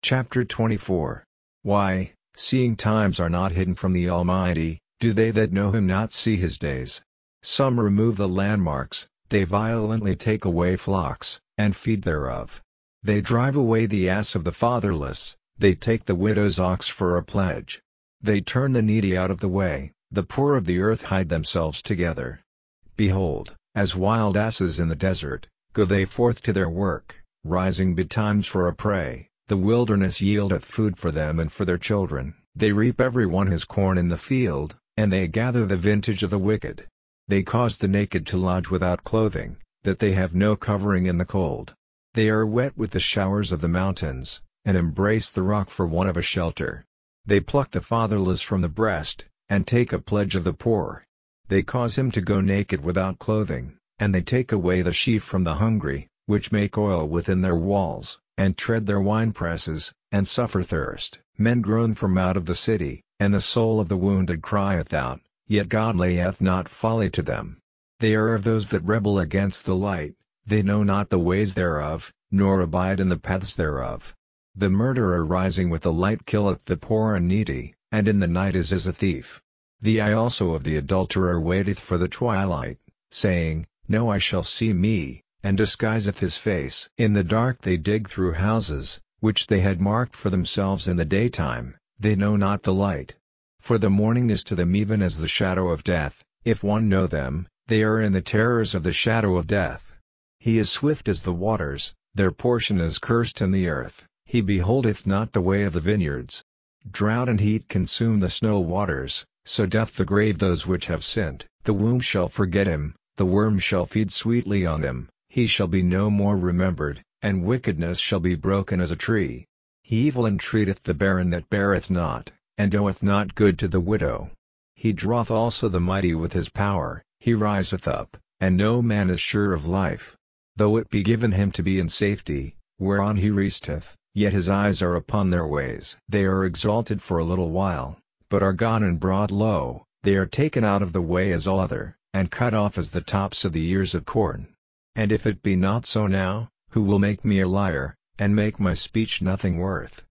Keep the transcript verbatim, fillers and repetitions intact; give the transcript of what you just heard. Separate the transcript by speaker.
Speaker 1: Chapter twenty-four. Why, seeing times are not hidden from the Almighty, do they that know him not see his days? Some remove the landmarks, they violently take away flocks, and feed thereof. They drive away the ass of the fatherless, they take the widow's ox for a pledge. They turn the needy out of the way, the poor of the earth hide themselves together. Behold, as wild asses in the desert, go they forth to their work, rising betimes for a prey. The wilderness yieldeth food for them and for their children. They reap every one his corn in the field, and they gather the vintage of the wicked. They cause the naked to lodge without clothing, that they have no covering in the cold. They are wet with the showers of the mountains, and embrace the rock for want of a shelter. They pluck the fatherless from the breast, and take a pledge of the poor. They cause him to go naked without clothing, and they take away the sheaf from the hungry, which make oil within their walls, and tread their winepresses, and suffer thirst. Men groan from out of the city, and the soul of the wounded crieth out, yet God layeth not folly to them. They are of those that rebel against the light, they know not the ways thereof, nor abide in the paths thereof. The murderer rising with the light killeth the poor and needy, and in the night is as a thief. The eye also of the adulterer waiteth for the twilight, saying, No eye shall see me, and disguiseth his face. In the dark they dig through houses, which they had marked for themselves in the daytime, they know not the light. For the morning is to them even as the shadow of death, if one know them, they are in the terrors of the shadow of death. He is swift as the waters, their portion is cursed in the earth, he beholdeth not the way of the vineyards. Drought and heat consume the snow waters, so doth the grave those which have sinned. The womb shall forget him, the worm shall feed sweetly on him. He shall be no more remembered, and wickedness shall be broken as a tree. He evil entreateth the barren that beareth not, and doeth not good to the widow. He draweth also the mighty with his power, he riseth up, and no man is sure of life. Though it be given him to be in safety, whereon he resteth, yet his eyes are upon their ways. They are exalted for a little while, but are gone and brought low, they are taken out of the way as all other, and cut off as the tops of the ears of corn. And if it be not so now, who will make me a liar, and make my speech nothing worth?